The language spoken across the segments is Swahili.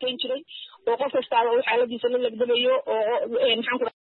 shaqayn jiray oo qof kasta oo xaaladiisa la lagdabayo oo maxaan ku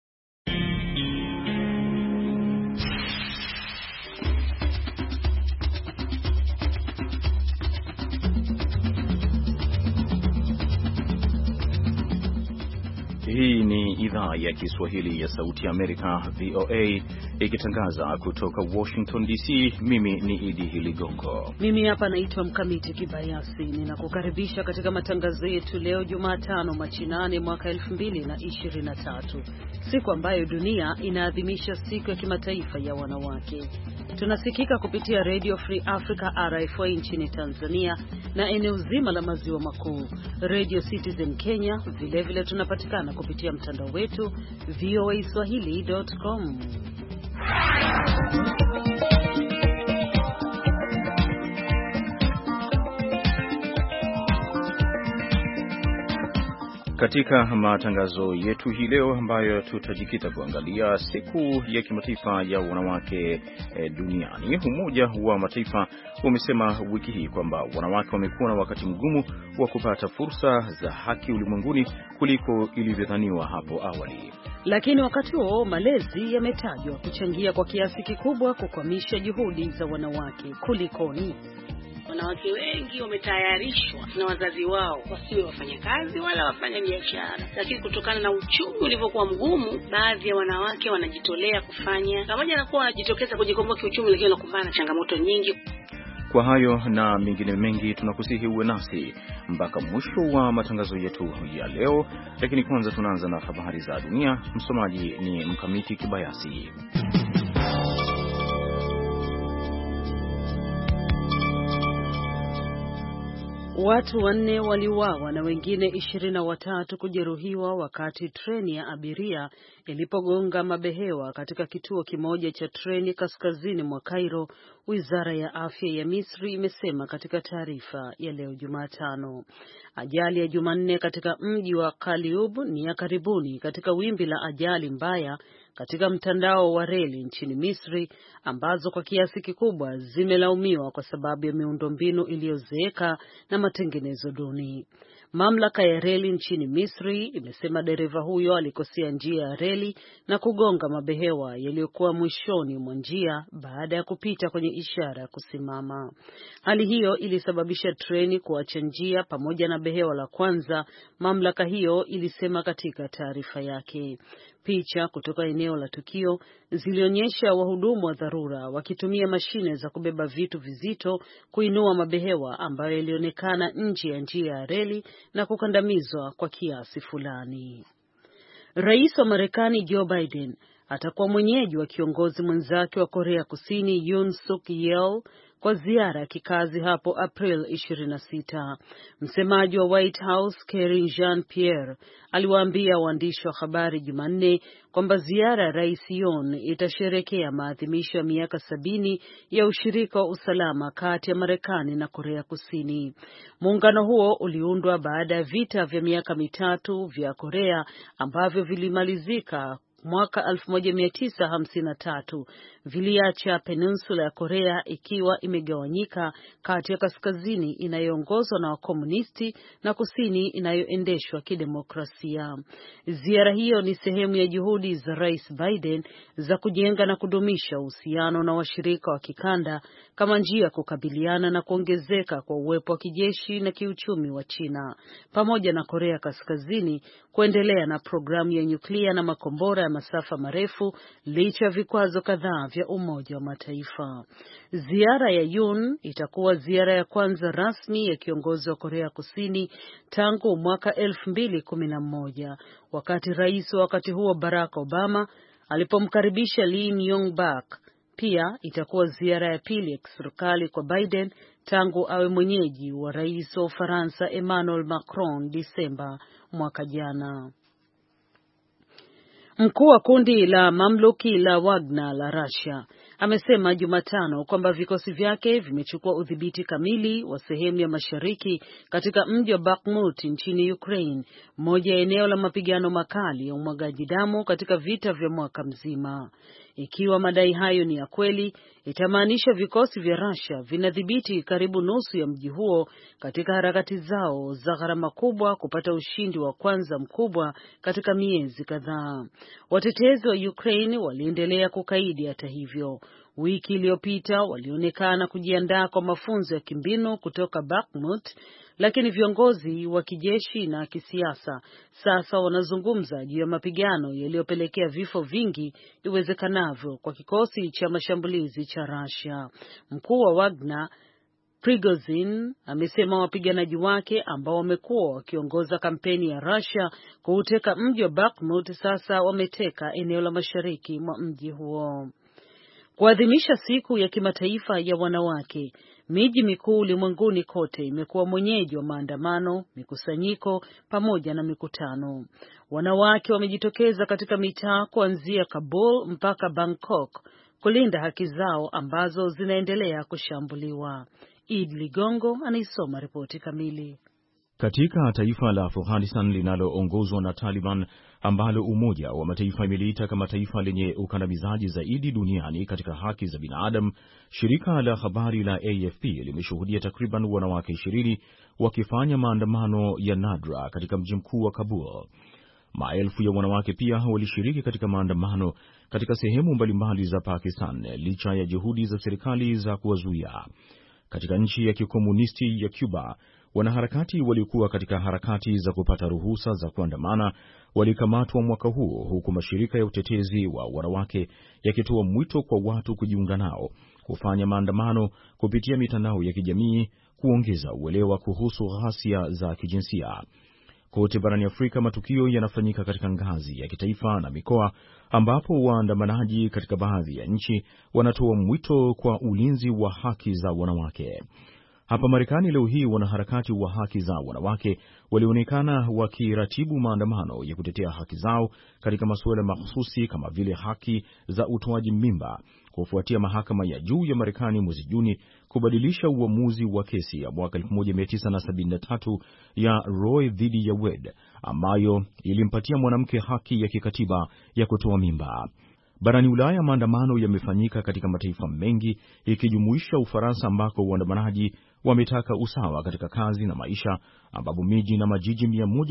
Hii ni idhaa ya Kiswahili ya Sauti ya Amerika, VOA, ikitangaza kutoka Washington DC. Mimi ni Idi Ligongo. Mimi hapa naitwa Mkamiti Kibayasi. Ninakukaribisha katika matangazo yetu leo Jumatano, Machi 8 mwaka 2023. Siku ambayo dunia inaadhimisha siku ya kimataifa ya wanawake. Tunasikika kupitia Radio Free Africa RFA nchini Tanzania na eneo zima la maziwa makuu, Radio Citizen Kenya. Vilevile tunapatikana kupitia mtandao wetu voaswahili.com. Katika matangazo yetu hii leo ambayo tutajikita kuangalia siku ya kimataifa ya wanawake duniani. Umoja wa Mataifa umesema wiki hii kwamba wanawake wamekuwa na wakati mgumu wa kupata fursa za haki ulimwenguni kuliko ilivyodhaniwa hapo awali. Lakini wakati huo malezi yametajwa kuchangia kwa kiasi kikubwa kukwamisha juhudi za wanawake. Kulikoni? Wanawake wengi wametayarishwa na wazazi wao wasiwe wafanyakazi wala wafanya biashara, lakini kutokana na uchumi ulivyokuwa mgumu, baadhi ya wanawake wanajitolea kufanya, pamoja na kuwa wanajitokeza kujikomboa kiuchumi, lakini wanakumbana na changamoto nyingi. Kwa hayo na mengine mengi tunakusihi uwe nasi mpaka mwisho wa matangazo yetu ya leo, lakini kwanza tunaanza na habari za dunia. Msomaji ni Mkamiti Kibayasi. Watu 4 waliuawa na wengine 23 kujeruhiwa wakati treni ya abiria ilipogonga mabehewa katika kituo kimoja cha treni kaskazini mwa Cairo, Wizara ya Afya ya Misri imesema katika taarifa ya leo Jumatano. Ajali ya Jumanne katika mji wa Kaliub ni ya karibuni katika wimbi la ajali mbaya katika mtandao wa reli nchini Misri, ambazo kwa kiasi kikubwa zimelaumiwa kwa sababu ya miundombinu iliyozeeka na matengenezo duni. Mamlaka ya reli nchini Misri imesema dereva huyo alikosea njia ya reli na kugonga mabehewa yaliyokuwa mwishoni mwa njia baada ya kupita kwenye ishara ya kusimama. Hali hiyo ilisababisha treni kuacha njia pamoja na behewa la kwanza, mamlaka hiyo ilisema katika taarifa yake. Picha kutoka eneo la tukio zilionyesha wahudumu wa dharura wakitumia mashine za kubeba vitu vizito kuinua mabehewa ambayo yalionekana nje ya njia ya reli na kukandamizwa kwa kiasi fulani. Rais wa Marekani Joe Biden atakuwa mwenyeji wa kiongozi mwenzake wa Korea Kusini Yoon Suk Yeol kwa ziara ya kikazi hapo April 26. Msemaji wa White House Karine Jean-Pierre aliwaambia waandishi wa habari Jumanne kwamba ziara ya Rais Yoon itasherekea maadhimisho ya miaka 70 ya ushirika wa usalama kati ya Marekani na Korea Kusini. Muungano huo uliundwa baada ya vita vya miaka mitatu vya Korea ambavyo vilimalizika mwaka 1953, viliacha peninsula ya Korea ikiwa imegawanyika kati ya kaskazini inayoongozwa na wakomunisti na kusini inayoendeshwa kidemokrasia. Ziara hiyo ni sehemu ya juhudi za Rais Biden za kujenga na kudumisha uhusiano na washirika wa kikanda kama njia ya kukabiliana na kuongezeka kwa uwepo wa kijeshi na kiuchumi wa China, pamoja na Korea Kaskazini kuendelea na programu ya nyuklia na makombora ya masafa marefu licha ya vikwazo kadhaa vya Umoja wa Mataifa. Ziara ya Yoon itakuwa ziara ya kwanza rasmi ya kiongozi wa Korea Kusini tangu mwaka 2011, wakati rais wa wakati huo Barack Obama alipomkaribisha Lee Myung-bak. Pia itakuwa ziara ya pili ya kiserikali kwa Biden tangu awe mwenyeji wa rais wa Ufaransa Emmanuel Macron Disemba mwaka jana. Mkuu wa kundi la mamluki la Wagner la Russia amesema Jumatano kwamba vikosi vyake vimechukua udhibiti kamili wa sehemu ya mashariki katika mji wa Bakhmut nchini Ukraine, moja ya eneo la mapigano makali ya umwagaji damu katika vita vya mwaka mzima. Ikiwa madai hayo ni ya kweli, itamaanisha vikosi vya Russia vinadhibiti karibu nusu ya mji huo katika harakati zao za gharama kubwa kupata ushindi wa kwanza mkubwa katika miezi kadhaa. Watetezi wa Ukraine waliendelea kukaidi. Hata hivyo, wiki iliyopita walionekana kujiandaa kwa mafunzo ya kimbinu kutoka Bakhmut, lakini viongozi wa kijeshi na kisiasa sasa wanazungumza juu ya mapigano yaliyopelekea vifo vingi iwezekanavyo kwa kikosi cha mashambulizi cha Russia. Mkuu wa Wagner Prigozhin amesema wapiganaji wake ambao wamekuwa wakiongoza kampeni ya Russia kuuteka mji wa Bakhmut sasa wameteka eneo la mashariki mwa mji huo. Kuadhimisha siku ya kimataifa ya wanawake, miji mikuu ulimwenguni kote imekuwa mwenyeji wa maandamano, mikusanyiko pamoja na mikutano. Wanawake wamejitokeza katika mitaa kuanzia Kabul mpaka Bangkok kulinda haki zao ambazo zinaendelea kushambuliwa. Id Ligongo anaisoma ripoti kamili. Katika taifa la Afghanistan linaloongozwa na Taliban ambalo Umoja wa Mataifa imeliita kama taifa lenye ukandamizaji zaidi duniani katika haki za binadamu, shirika la habari la AFP limeshuhudia takriban wanawake 20 wakifanya maandamano ya nadra katika mji mkuu wa Kabul. Maelfu ya wanawake pia walishiriki katika maandamano katika sehemu mbalimbali za Pakistan licha ya juhudi za serikali za kuwazuia. Katika nchi ya kikomunisti ya Cuba, wanaharakati walikuwa katika harakati za kupata ruhusa za kuandamana walikamatwa mwaka huu, huku mashirika ya utetezi wa wanawake yakitoa mwito kwa watu kujiunga nao kufanya maandamano kupitia mitandao ya kijamii kuongeza uelewa kuhusu ghasia za kijinsia. Kote barani Afrika, matukio yanafanyika katika ngazi ya kitaifa na mikoa, ambapo waandamanaji katika baadhi ya nchi wanatoa mwito kwa ulinzi wa haki za wanawake. Hapa Marekani leo hii, wanaharakati wa haki za wanawake walionekana wakiratibu maandamano ya kutetea haki zao katika masuala mahususi kama vile haki za utoaji mimba, kufuatia mahakama ya juu ya Marekani mwezi Juni kubadilisha uamuzi wa kesi ya mwaka 1973 ya Roe dhidi ya Wade, ambayo ilimpatia mwanamke haki ya kikatiba ya kutoa mimba. Barani Ulaya, maandamano yamefanyika katika mataifa mengi ikijumuisha Ufaransa, ambako waandamanaji wametaka usawa katika kazi na maisha, ambapo miji na majiji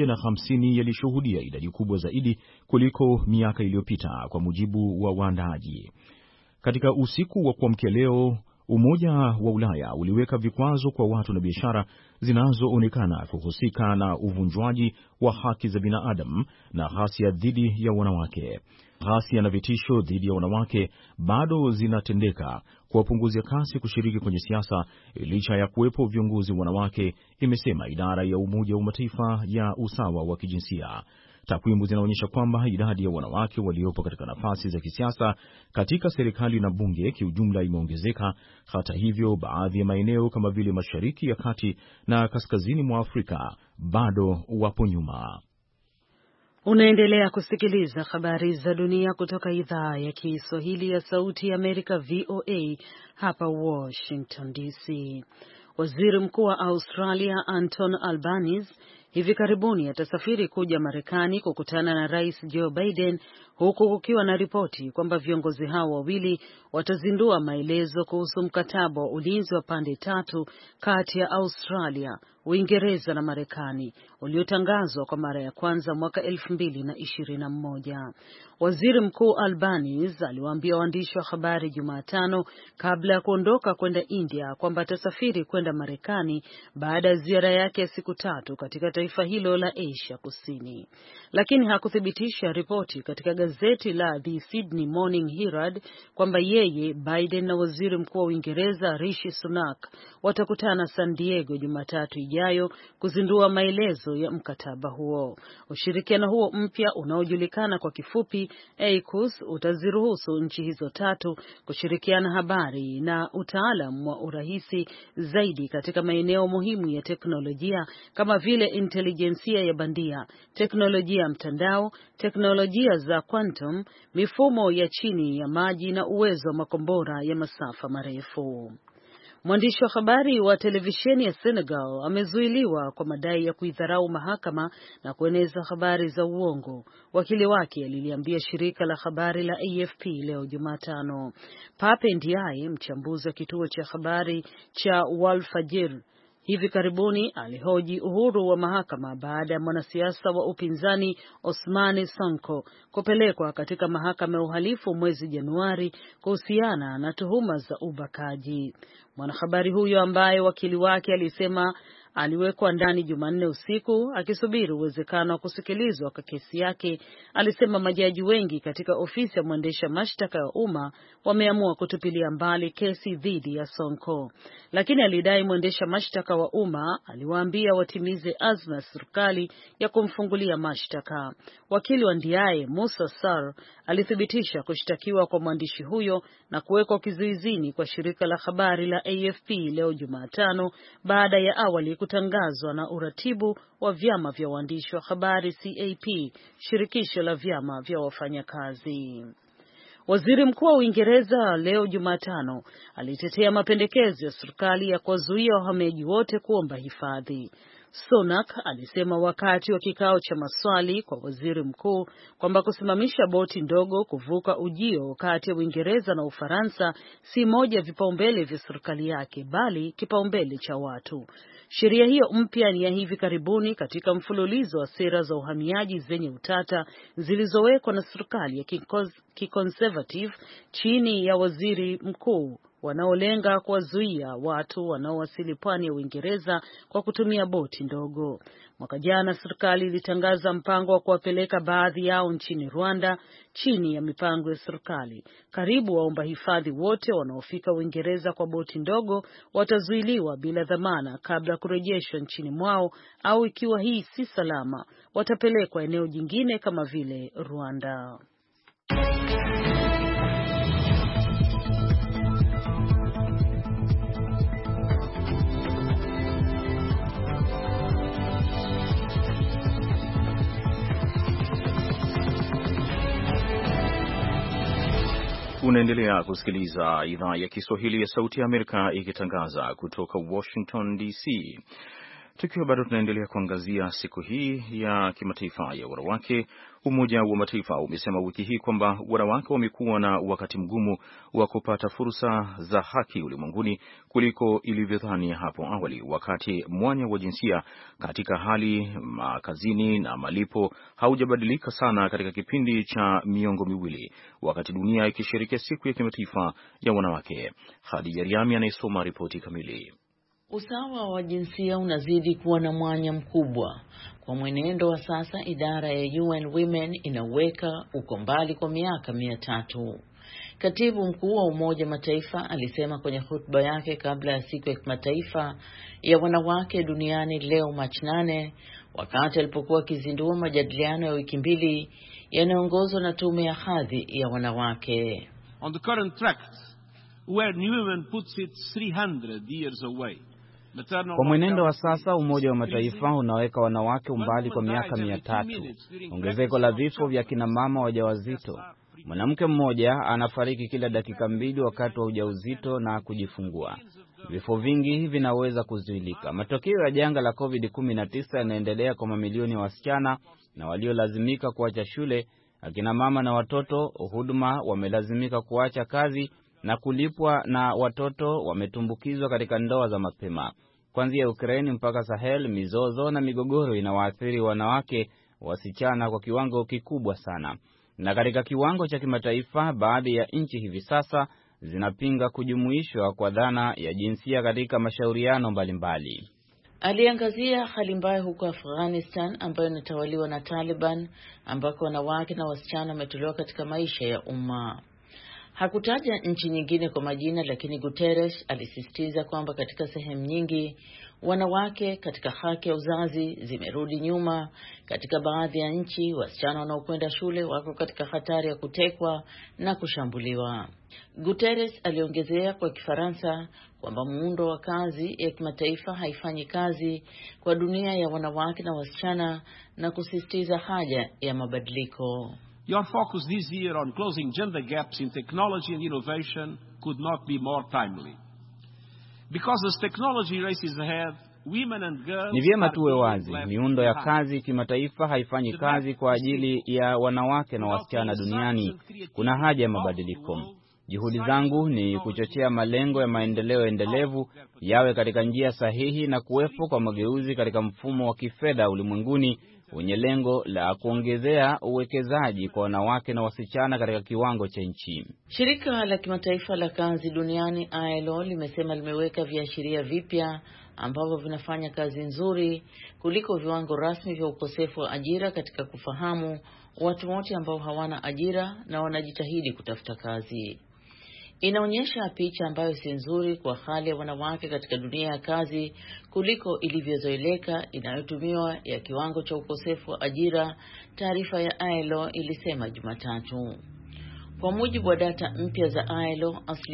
150 yalishuhudia idadi kubwa zaidi kuliko miaka iliyopita, kwa mujibu wa waandaaji. Katika usiku wa kuamkia leo, Umoja wa Ulaya uliweka vikwazo kwa watu na biashara zinazoonekana kuhusika na uvunjwaji wa haki za binadamu na ghasia dhidi ya wanawake. Ghasia na vitisho dhidi ya wanawake bado zinatendeka kuwapunguzia kasi kushiriki kwenye siasa licha ya kuwepo viongozi wanawake, imesema idara ya Umoja wa Mataifa ya usawa wa kijinsia. Takwimu zinaonyesha kwamba idadi ya wanawake waliopo katika nafasi za kisiasa katika serikali na bunge kiujumla imeongezeka. Hata hivyo, baadhi ya maeneo kama vile Mashariki ya Kati na kaskazini mwa Afrika bado wapo nyuma. Unaendelea kusikiliza habari za dunia kutoka idhaa ya Kiswahili ya Sauti ya Amerika, VOA, hapa Washington DC. Waziri Mkuu wa Australia Anton Albanese hivi karibuni atasafiri kuja Marekani kukutana na Rais Joe Biden, huku kukiwa na ripoti kwamba viongozi hao wawili watazindua maelezo kuhusu mkataba wa ulinzi wa pande tatu kati ya Australia, Uingereza na Marekani uliotangazwa kwa mara ya kwanza mwaka 2021. Waziri Mkuu Albanese aliwaambia waandishi wa habari Jumatano kabla ya kuondoka kwenda India kwamba atasafiri kwenda Marekani baada ya ziara yake ya siku 3 katika taifa hilo la Asia Kusini, lakini hakuthibitisha ripoti katika gazeti la The Sydney Morning Herald kwamba yeye, Biden na Waziri Mkuu wa Uingereza Rishi Sunak watakutana San Diego Jumatatu ijayo kuzindua maelezo ya mkataba huo. Ushirikiano huo mpya unaojulikana kwa kifupi AUKUS utaziruhusu nchi hizo tatu kushirikiana habari na utaalamu wa urahisi zaidi katika maeneo muhimu ya teknolojia kama vile intelijensia ya bandia, teknolojia ya mtandao, teknolojia za quantum, mifumo ya chini ya maji na uwezo wa makombora ya masafa marefu. Mwandishi wa habari wa televisheni ya Senegal amezuiliwa kwa madai ya kuidharau mahakama na kueneza habari za uongo, wakili wake aliliambia shirika la habari la AFP leo Jumatano. Pape Ndiaye, mchambuzi wa kituo cha habari cha Walfadjri, hivi karibuni alihoji uhuru wa mahakama baada ya mwanasiasa wa upinzani Ousmane Sonko kupelekwa katika mahakama ya uhalifu mwezi Januari kuhusiana na tuhuma za ubakaji. Mwanahabari huyo ambaye wakili wake alisema aliwekwa ndani Jumanne usiku akisubiri uwezekano wa kusikilizwa kwa kesi yake, alisema majaji wengi katika ofisi ya mwendesha mashtaka ya umma wameamua kutupilia mbali kesi dhidi ya Sonko, lakini alidai mwendesha mashtaka wa umma aliwaambia watimize azma ya serikali ya kumfungulia mashtaka. Wakili wa Ndiaye, Musa Sarr, alithibitisha kushtakiwa kwa mwandishi huyo na kuwekwa kizuizini kwa shirika la habari la AFP leo Jumatano baada ya awali kutangazwa na uratibu wa vyama vya waandishi wa habari CAP, shirikisho la vyama vya wafanyakazi. Waziri Mkuu wa Uingereza leo Jumatano alitetea mapendekezo ya serikali ya kuwazuia wahamiaji wote kuomba hifadhi. Sunak alisema wakati wa kikao cha maswali kwa waziri mkuu kwamba kusimamisha boti ndogo kuvuka ujio kati ya Uingereza na Ufaransa si moja vipaumbele vya serikali yake, bali kipaumbele cha watu. Sheria hiyo mpya ni ya hivi karibuni katika mfululizo wa sera za uhamiaji zenye utata zilizowekwa na serikali ya kiconservative chini ya waziri mkuu, wanaolenga kuwazuia watu wanaowasili pwani ya Uingereza kwa kutumia boti ndogo. Mwaka jana serikali ilitangaza mpango wa kuwapeleka baadhi yao nchini Rwanda chini ya mipango ya serikali. Karibu waomba hifadhi wote wanaofika Uingereza kwa boti ndogo watazuiliwa bila dhamana kabla ya kurejeshwa nchini mwao, au ikiwa hii si salama watapelekwa eneo jingine kama vile Rwanda. Unaendelea kusikiliza idhaa ya Kiswahili ya Sauti ya Amerika ikitangaza kutoka Washington DC. Tukiwa bado tunaendelea kuangazia siku hii ya kimataifa ya wanawake, Umoja wa Mataifa umesema wiki hii kwamba wanawake wamekuwa na wakati mgumu wa kupata fursa za haki ulimwenguni kuliko ilivyodhani hapo awali, wakati mwanya wa jinsia katika hali kazini na malipo haujabadilika sana katika kipindi cha miongo miwili, wakati dunia ikisherehekea siku ya kimataifa ya wanawake. Khadija Riami anayesoma ripoti kamili. Usawa wa jinsia unazidi kuwa na mwanya mkubwa. Kwa mwenendo wa sasa, idara ya UN Women inaweka uko mbali kwa miaka 300. Katibu mkuu wa Umoja Mataifa alisema kwenye hotuba yake kabla ya siku ya kimataifa ya wanawake duniani leo Machi 8, wakati alipokuwa akizindua majadiliano ya wiki mbili yanayoongozwa na tume ya hadhi ya wanawake. On the current track, where New Women puts it 300 years away. Kwa mwenendo wa sasa, Umoja wa Mataifa unaweka wanawake umbali kwa miaka 300. Ongezeko la vifo vya kina mama wajawazito. Mwanamke mmoja anafariki kila dakika 2 wakati wa ujauzito na kujifungua. Vifo vingi vinaweza kuzuilika. Matokeo ya janga la COVID-19 yanaendelea kwa mamilioni ya wasichana na waliolazimika kuacha shule, akina mama na watoto huduma wamelazimika kuacha kazi na kulipwa, na watoto wametumbukizwa katika ndoa za mapema. Kuanzia Ukraine mpaka Sahel, mizozo na migogoro inawaathiri wanawake wasichana kwa kiwango kikubwa sana. Na katika kiwango cha kimataifa, baadhi ya nchi hivi sasa zinapinga kujumuishwa kwa dhana ya jinsia katika mashauriano mbalimbali. Aliangazia hali mbaya huko Afghanistan ambayo inatawaliwa na Taliban, ambako wanawake na wasichana wametolewa katika maisha ya umma. Hakutaja nchi nyingine kwa majina, lakini Guterres alisisitiza kwamba katika sehemu nyingi wanawake katika haki ya uzazi zimerudi nyuma. Katika baadhi ya nchi, wasichana wanaokwenda shule wako katika hatari ya kutekwa na kushambuliwa. Guterres aliongezea kwa Kifaransa kwamba muundo wa kazi ya kimataifa haifanyi kazi kwa dunia ya wanawake na wasichana, na kusisitiza haja ya mabadiliko. Your focus this year on closing gender gaps in technology and innovation could not be more timely. Because as technology races ahead, ni vyema tuwe wazi, miundo ya kazi kimataifa haifanyi kazi kwa ajili ya wanawake na wasichana duniani. Kuna haja ya mabadiliko. Juhudi zangu ni kuchochea malengo ya maendeleo endelevu yawe katika njia sahihi na kuwepo kwa mageuzi katika mfumo wa kifedha ulimwenguni wenye lengo la kuongezea uwekezaji kwa wanawake na wasichana katika kiwango cha nchi. Shirika la kimataifa la kazi duniani ILO limesema limeweka viashiria vipya ambavyo vinafanya kazi nzuri kuliko viwango rasmi vya ukosefu wa ajira katika kufahamu watu wote ambao hawana ajira na wanajitahidi kutafuta kazi. Inaonyesha picha ambayo si nzuri kwa hali ya wanawake katika dunia ya kazi kuliko ilivyozoeleka inayotumiwa ya kiwango cha ukosefu wa ajira, taarifa ya ILO ilisema Jumatatu. Kwa mujibu wa data mpya za ILO,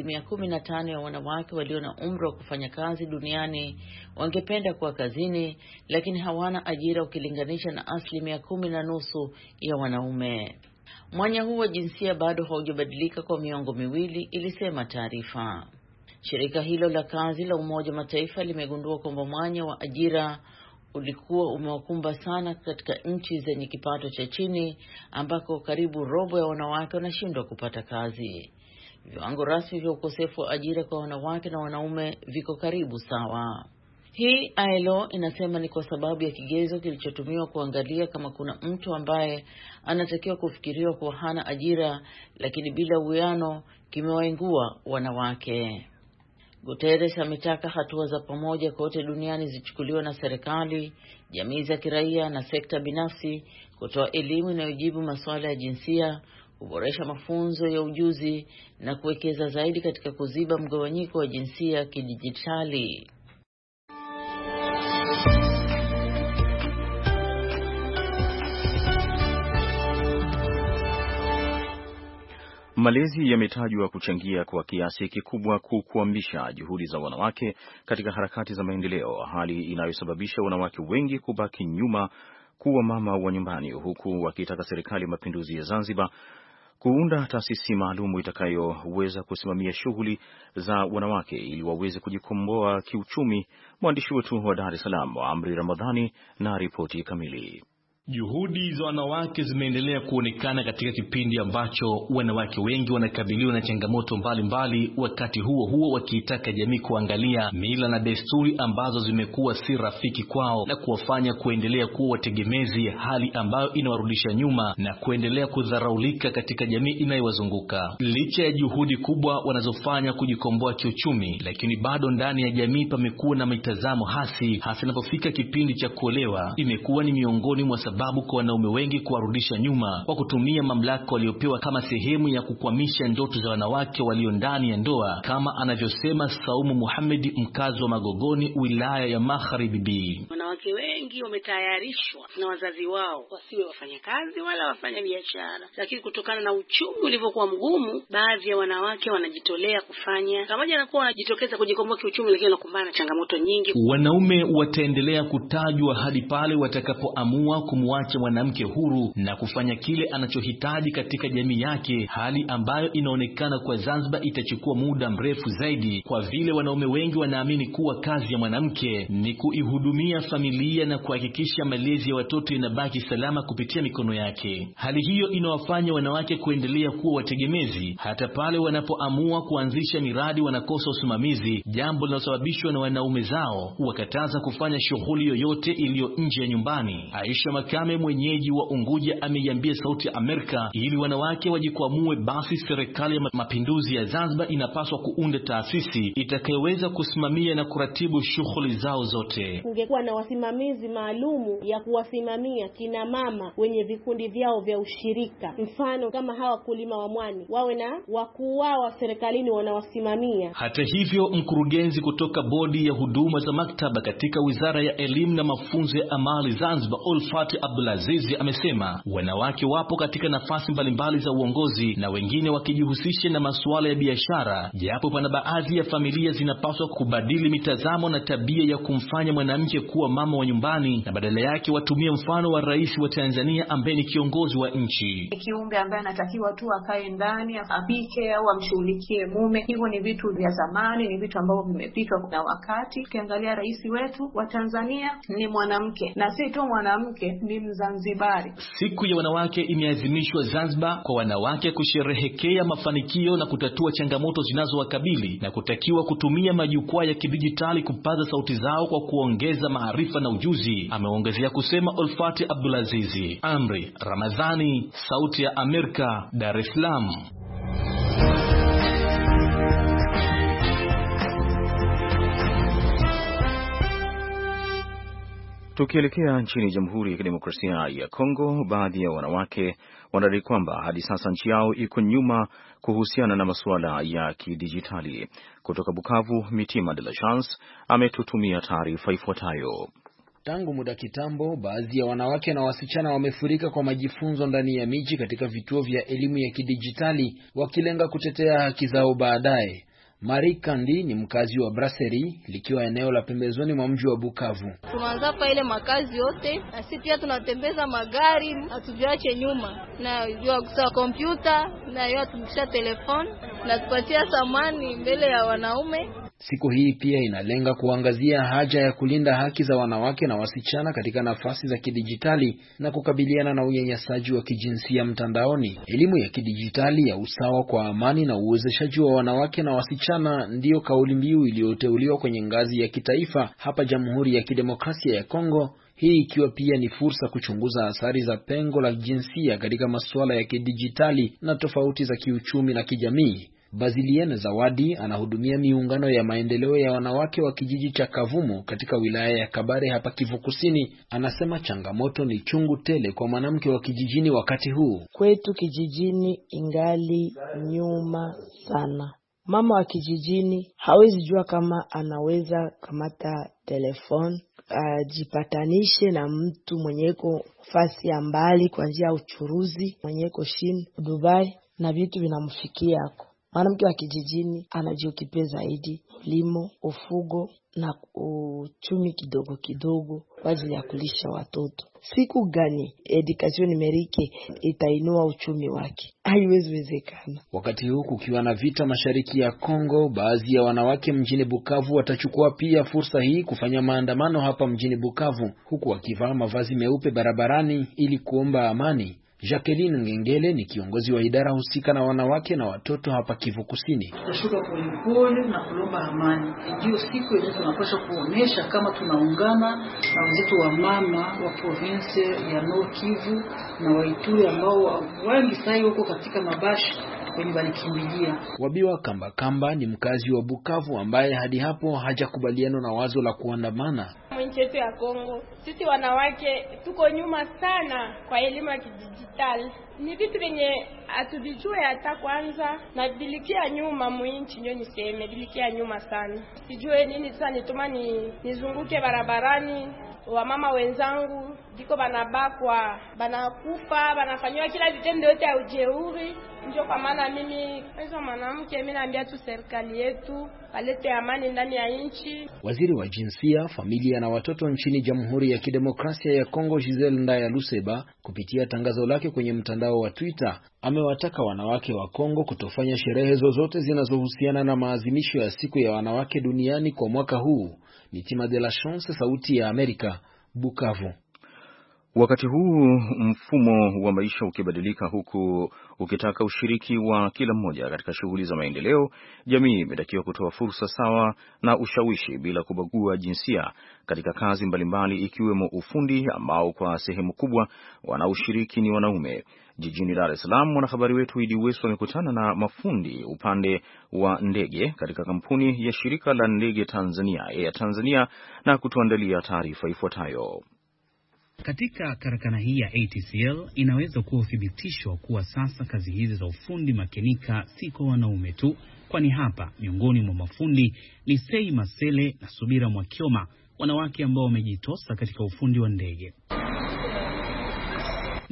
15% ya wanawake walio na umri wa kufanya kazi duniani wangependa kuwa kazini, lakini hawana ajira ukilinganisha na 10.5% ya wanaume. Mwanya huu wa jinsia bado haujabadilika kwa miongo miwili, ilisema taarifa. Shirika hilo la kazi la Umoja wa Mataifa limegundua kwamba mwanya wa ajira ulikuwa umewakumba sana katika nchi zenye kipato cha chini ambako karibu robo ya wanawake wanashindwa kupata kazi. Viwango rasmi vya ukosefu wa ajira kwa wanawake na wanaume viko karibu sawa. Hii ILO inasema ni kwa sababu ya kigezo kilichotumiwa kuangalia kama kuna mtu ambaye anatakiwa kufikiriwa kuwa hana ajira, lakini bila uwiano kimewaingua wanawake. Guterres ametaka hatua za pamoja kote duniani zichukuliwe na serikali, jamii za kiraia na sekta binafsi kutoa elimu inayojibu masuala ya jinsia, kuboresha mafunzo ya ujuzi na kuwekeza zaidi katika kuziba mgawanyiko wa jinsia kidijitali. Malezi yametajwa kuchangia kwa kiasi kikubwa kukwamisha juhudi za wanawake katika harakati za maendeleo, hali inayosababisha wanawake wengi kubaki nyuma kuwa mama wa nyumbani, huku wakitaka serikali ya mapinduzi ya Zanzibar kuunda taasisi maalum itakayoweza kusimamia shughuli za wanawake ili waweze kujikomboa kiuchumi. Mwandishi wetu wa Dar es Salaam, Amri Ramadhani, na ripoti kamili. Juhudi za wanawake zimeendelea kuonekana katika kipindi ambacho wanawake wengi wanakabiliwa na changamoto mbalimbali, wakati huo huo wakiitaka jamii kuangalia mila na desturi ambazo zimekuwa si rafiki kwao na kuwafanya kuendelea kuwa wategemezi, hali ambayo inawarudisha nyuma na kuendelea kudharaulika katika jamii inayowazunguka. Licha ya juhudi kubwa wanazofanya kujikomboa kiuchumi, lakini bado ndani ya jamii pamekuwa na mitazamo hasi, hasa inapofika kipindi cha kuolewa. Imekuwa ni miongoni mwa sababu kwa wanaume wengi kuwarudisha nyuma kwa kutumia mamlaka waliopewa kama sehemu ya kukwamisha ndoto za wanawake walio ndani ya ndoa, kama anavyosema Saumu Muhammad, mkazi wa Magogoni, wilaya ya Magharibi B. Wanawake wengi wametayarishwa na wazazi wao wasiwe wafanyakazi wala wafanya biashara, lakini kutokana na uchumi ulivyokuwa mgumu, baadhi ya wanawake wanajitolea kufanya, pamoja na kuwa wanajitokeza kujikomboa kiuchumi, lakini wanakumbana na changamoto nyingi. Wanaume wataendelea kutajwa hadi pale watakapoamua kumwacha mwanamke huru na kufanya kile anachohitaji katika jamii yake, hali ambayo inaonekana kwa Zanzibar itachukua muda mrefu zaidi, kwa vile wanaume wengi wanaamini kuwa kazi ya mwanamke ni kuihudumia familia na kuhakikisha malezi ya watoto inabaki salama kupitia mikono yake. Hali hiyo inawafanya wanawake kuendelea kuwa wategemezi hata pale wanapoamua kuanzisha miradi wanakosa usimamizi, jambo linalosababishwa na wanaume zao wakataza kufanya shughuli yoyote iliyo nje ya nyumbani. Aisha Makame, mwenyeji wa Unguja, ameiambia Sauti ya Amerika ili wanawake wajikwamue, basi serikali ya mapinduzi ya Zanzibar inapaswa kuunda taasisi itakayoweza kusimamia na kuratibu shughuli zao zote. Kungekuwa na wasimamizi maalumu ya kuwasimamia kina mama wenye vikundi vyao vya ushirika, mfano kama hawa kulima wa mwani, wawe na wakuu wao serikalini wanawasimamia. Hata hivyo, mkurugenzi kutoka bodi ya huduma za maktaba katika Wizara ya Elimu na Mafunzo ya Amali Zanzibar, Ulfat Abdulaziz amesema wanawake wapo katika nafasi mbalimbali za uongozi na wengine wakijihusisha na masuala ya biashara, japo pana baadhi ya familia zinapaswa kubadili mitazamo na tabia ya kumfanya mwanamke kuwa mama wa nyumbani na badala yake watumie mfano wa rais wa Tanzania ambaye ni kiongozi wa nchi. Kiumbe ambaye anatakiwa tu akae ndani apike au amshughulikie mume, hivyo ni vitu vya zamani, ni vitu ambavyo vimepita na wakati. Ukiangalia rais wetu wa Tanzania ni mwanamke, na si tu mwanamke, ni Mzanzibari. Siku ya wanawake imeadhimishwa Zanzibar kwa wanawake kusherehekea mafanikio na kutatua changamoto zinazowakabili na kutakiwa kutumia majukwaa ya kidijitali kupaza sauti zao kwa kuongeza maarifa na ujuzi, ameongezea kusema Ulfati Abdulaziz. Amri Ramadhani, Sauti ya Amerika, Dar es Salaam. Tukielekea nchini Jamhuri ya Kidemokrasia ya Kongo, baadhi ya wanawake wanadai kwamba hadi sasa nchi yao iko nyuma kuhusiana na masuala ya kidijitali. Kutoka Bukavu, Mitima de la Chance ametutumia taarifa ifuatayo. Tangu muda kitambo, baadhi ya wanawake na wasichana wamefurika kwa majifunzo ndani ya miji katika vituo vya elimu ya kidijitali, wakilenga kutetea haki zao baadaye. Marie Kandi ni mkazi wa Brasserie, likiwa eneo la pembezoni mwa mji wa Bukavu. Tunaanza hapa ile makazi yote, na sisi pia tunatembeza magari, hatujiache nyuma. Na yua kusa kompyuta, na yua tumikisha telefoni, na tupatia samani mbele ya wanaume. Siku hii pia inalenga kuangazia haja ya kulinda haki za wanawake na wasichana katika nafasi za kidijitali na kukabiliana na unyanyasaji wa kijinsia mtandaoni. Elimu ya kidijitali ya usawa kwa amani na uwezeshaji wa wanawake na wasichana ndiyo kauli mbiu iliyoteuliwa kwenye ngazi ya kitaifa hapa Jamhuri ya Kidemokrasia ya Kongo, hii ikiwa pia ni fursa kuchunguza athari za pengo la jinsia katika masuala ya kidijitali na tofauti za kiuchumi na kijamii. Baziliene Zawadi anahudumia miungano ya maendeleo ya wanawake wa kijiji cha Kavumu katika wilaya ya Kabare hapa Kivu Kusini. Anasema changamoto ni chungu tele kwa mwanamke wa kijijini wakati huu. Kwetu kijijini ingali nyuma sana. Mama wa kijijini hawezi jua kama anaweza kamata telefoni ajipatanishe na mtu mwenyeko fasi ya mbali kwa njia ya uchuruzi, mwenyeko China, Dubai, na vitu vinamfikia yako. Mwanamke wa kijijini anajiokipea zaidi limo, ufugo na uchumi kidogo kidogo kwa ajili ya kulisha watoto. Siku gani education numerique itainua uchumi wake? Haiwezi wezekana. Wakati huu kukiwa na vita mashariki ya Kongo, baadhi ya wanawake mjini Bukavu watachukua pia fursa hii kufanya maandamano hapa mjini Bukavu, huku wakivaa mavazi meupe barabarani ili kuomba amani. Jacqueline Ngengele ni kiongozi wa idara husika na wanawake na watoto hapa Kivu Kusini. Tutashuka polepole na kulomba amani. Ndio siku yenyewe tunapaswa kuonesha kama tunaungana na wenzetu wa mama wa province ya Nord Kivu na Waituri ambao wengi sasa wako katika mabashi kwenye walikimbilia. Wabiwa Kamba ni mkazi wa Bukavu ambaye hadi hapo hajakubaliana na wazo la kuandamana. Nchi yetu ya Kongo, sisi wanawake tuko nyuma sana kwa elimu ya kidijitali. Ni vitu vyenye atuvijue hata kwanza, na bilikia nyuma mwinchi ndio niseme bilikia nyuma sana. Sijue nini sasa nituma nizunguke barabarani, wamama wenzangu diko banabakwa, banakufa, banafanywa kila vitendo yote ya ujeuri. Ndio kwa maana mimi kama mwanamke mimi naambia tu serikali yetu alete amani ndani ya nchi. Waziri wa Jinsia, Familia na Watoto nchini Jamhuri ya Kidemokrasia ya Kongo, Giselle Ndaya Luseba, kupitia tangazo lake kwenye mtandao wa Twitter, amewataka wanawake wa Kongo kutofanya sherehe zozote zinazohusiana na maadhimisho ya siku ya wanawake duniani kwa mwaka huu. Mitima de la Chance, Sauti ya Amerika, Bukavu. Wakati huu mfumo wa maisha ukibadilika huku ukitaka ushiriki wa kila mmoja katika shughuli za maendeleo, jamii imetakiwa kutoa fursa sawa na ushawishi bila kubagua jinsia katika kazi mbalimbali ikiwemo ufundi ambao kwa sehemu kubwa wanaoshiriki ni wanaume. Jijini Dar es Salaam, mwanahabari wetu Idi Wesu amekutana na mafundi upande wa ndege katika kampuni ya shirika la ndege Tanzania Air Tanzania na kutuandalia taarifa ifuatayo. Katika karakana hii ya ATCL inaweza kuwa uthibitisho kuwa sasa kazi hizi za ufundi makenika si kwa wanaume tu, kwani hapa miongoni mwa mafundi ni Sei Masele na Subira Mwakioma, wanawake ambao wamejitosa katika ufundi wa ndege.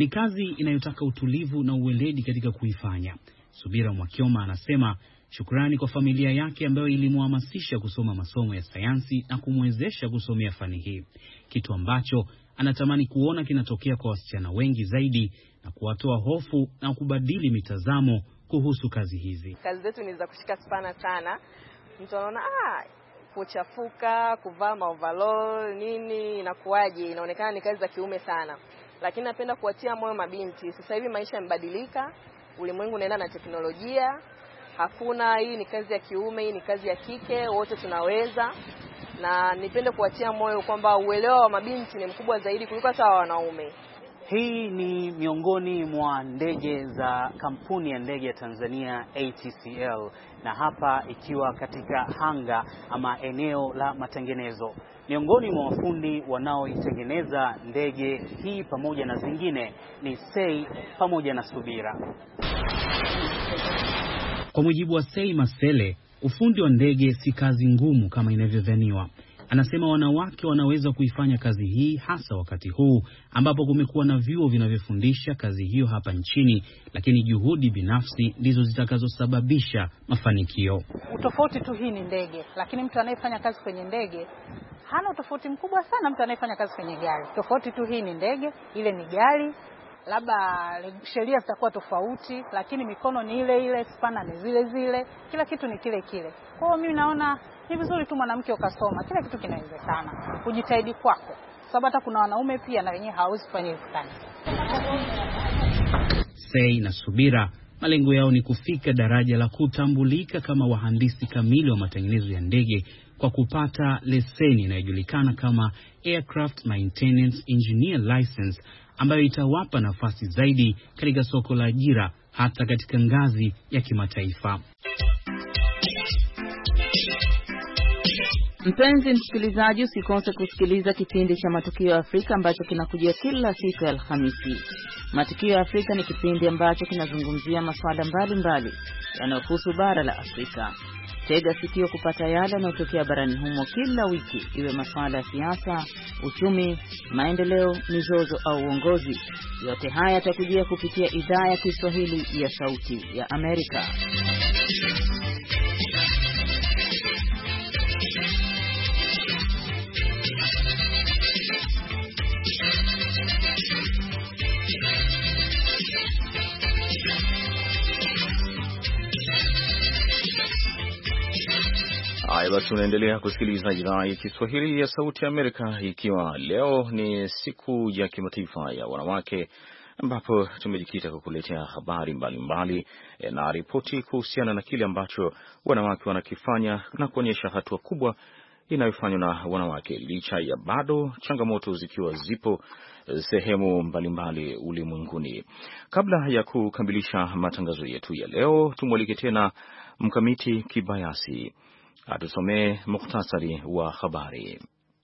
Ni kazi inayotaka utulivu na uweledi katika kuifanya. Subira Mwakyoma anasema shukrani kwa familia yake ambayo ilimhamasisha kusoma masomo ya sayansi na kumwezesha kusomea fani hii, kitu ambacho anatamani kuona kinatokea kwa wasichana wengi zaidi na kuwatoa hofu na kubadili mitazamo kuhusu kazi hizi. Kazi zetu ni za kushika spana sana. Mtu anaona kuchafuka, kuvaa overall nini inakuaje, inaonekana ni kazi za kiume sana. Lakini napenda kuwatia moyo mabinti. Sasa hivi maisha yamebadilika, ulimwengu unaenda na teknolojia. Hakuna hii ni kazi ya kiume, hii ni kazi ya kike, wote tunaweza. Na nipende kuwatia moyo kwamba uelewa wa mabinti ni mkubwa zaidi kuliko hata wanaume. Hii ni miongoni mwa ndege za kampuni ya ndege ya Tanzania ATCL, na hapa ikiwa katika hanga ama eneo la matengenezo. Miongoni mwa wafundi wanaoitengeneza ndege hii pamoja na zingine ni Sei pamoja na Subira. Kwa mujibu wa Sei Masele, ufundi wa ndege si kazi ngumu kama inavyodhaniwa. Anasema wanawake wanaweza kuifanya kazi hii, hasa wakati huu ambapo kumekuwa na vyuo vinavyofundisha kazi hiyo hapa nchini, lakini juhudi binafsi ndizo zitakazosababisha mafanikio. Utofauti tu hii ni ndege, lakini mtu anayefanya kazi kwenye ndege hana utofauti mkubwa sana mtu anayefanya kazi kwenye gari. Tofauti tu hii ni ndege, ile ni gari. Labda sheria zitakuwa tofauti, lakini mikono ni ile ile, spana ni zile zile, kila kitu ni kile kile. Kwa hiyo mimi naona ni vizuri tu mwanamke ukasoma, kila kitu kinawezekana. Kujitahidi kwako. Sababu hata kuna wanaume pia na wenyewe hawawezi kufanya hizo kazi. Sei na Subira malengo yao ni kufika daraja la kutambulika kama wahandisi kamili wa matengenezo ya ndege kwa kupata leseni inayojulikana kama Aircraft Maintenance Engineer License, ambayo itawapa nafasi zaidi katika soko la ajira hata katika ngazi ya kimataifa. Mpenzi msikilizaji, usikose kusikiliza kipindi cha Matukio ya Afrika ambacho kinakujia kila siku ya Alhamisi. Matukio ya Afrika ni kipindi ambacho kinazungumzia masuala mbalimbali yanayohusu bara la Afrika. Tega sikio kupata yale yanayotokea barani humo kila wiki, iwe masuala ya siasa, uchumi, maendeleo, mizozo au uongozi. Yote haya yatakujia kupitia idhaa ya Kiswahili ya Sauti ya Amerika. Basi tunaendelea kusikiliza idhaa ya Kiswahili ya Sauti ya Amerika, ikiwa leo ni siku ya kimataifa ya wanawake, ambapo tumejikita kukuletea habari mbalimbali na ripoti kuhusiana na kile ambacho wanawake wanakifanya na kuonyesha hatua kubwa inayofanywa na wanawake, licha ya bado changamoto zikiwa zipo sehemu mbalimbali ulimwenguni. Kabla ya kukamilisha matangazo yetu ya leo, tumwalike tena Mkamiti Kibayasi atusomee mukhtasari wa habari.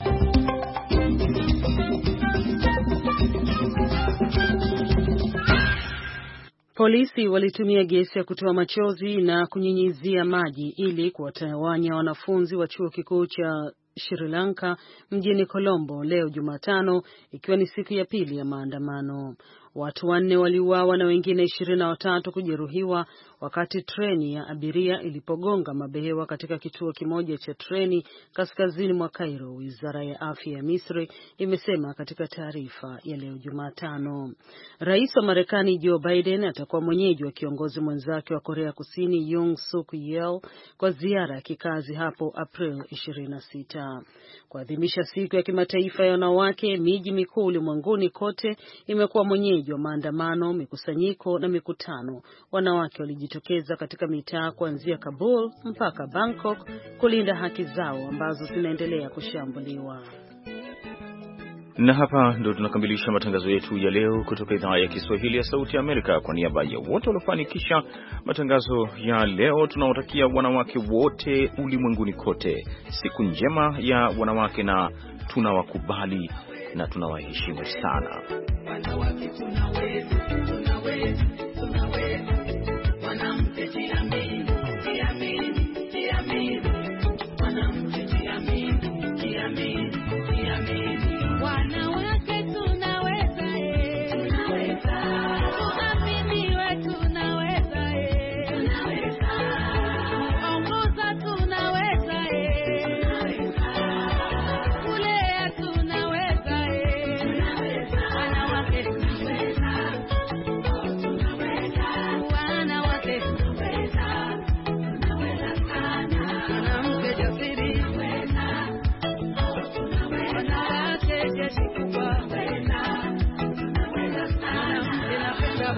Polisi walitumia gesi ya kutoa machozi na kunyunyizia maji ili kuwatawanya wanafunzi wa chuo kikuu cha Sri Lanka mjini Colombo leo Jumatano, ikiwa ni siku ya pili ya maandamano. Watu 4 waliuawa na wengine 23 kujeruhiwa wakati treni ya abiria ilipogonga mabehewa katika kituo kimoja cha treni kaskazini mwa Cairo, Wizara ya Afya ya Misri imesema katika taarifa ya leo Jumatano. Rais wa Marekani Joe Biden atakuwa mwenyeji wa kiongozi mwenzake wa Korea Kusini Yoon Suk Yeol kwa ziara ya kikazi hapo April 26. Kuadhimisha siku ya kimataifa ya wanawake, miji mikuu ulimwenguni kote imekuwa mwenyeji wa maandamano, mikusanyiko na mikutano. Wanawake walijitokeza katika mitaa kuanzia Kabul mpaka Bangkok kulinda haki zao ambazo zinaendelea kushambuliwa. Na hapa ndo tunakamilisha matangazo yetu ya leo kutoka idhaa ya Kiswahili ya Sauti ya Amerika. Kwa niaba ya wote waliofanikisha matangazo ya leo, tunawatakia wanawake wote ulimwenguni kote siku njema ya wanawake, na tunawakubali na tunawaheshimu sana. Wanawake tunaweza, tunaweza, tunaweza. Mwanamke jiamini, jiamini, jiamini. Mwanamke jiamini, jiamini, jiamini. Wanawake tunaweza, tunaweza.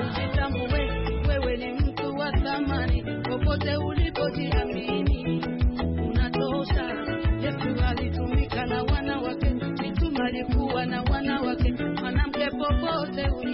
Jitambue wewe ni mtu wa thamani, popote ulipojiamini unatosha. Yesu alitumika na wanawake, mitume alikuwa na wanawake, mwanamke popote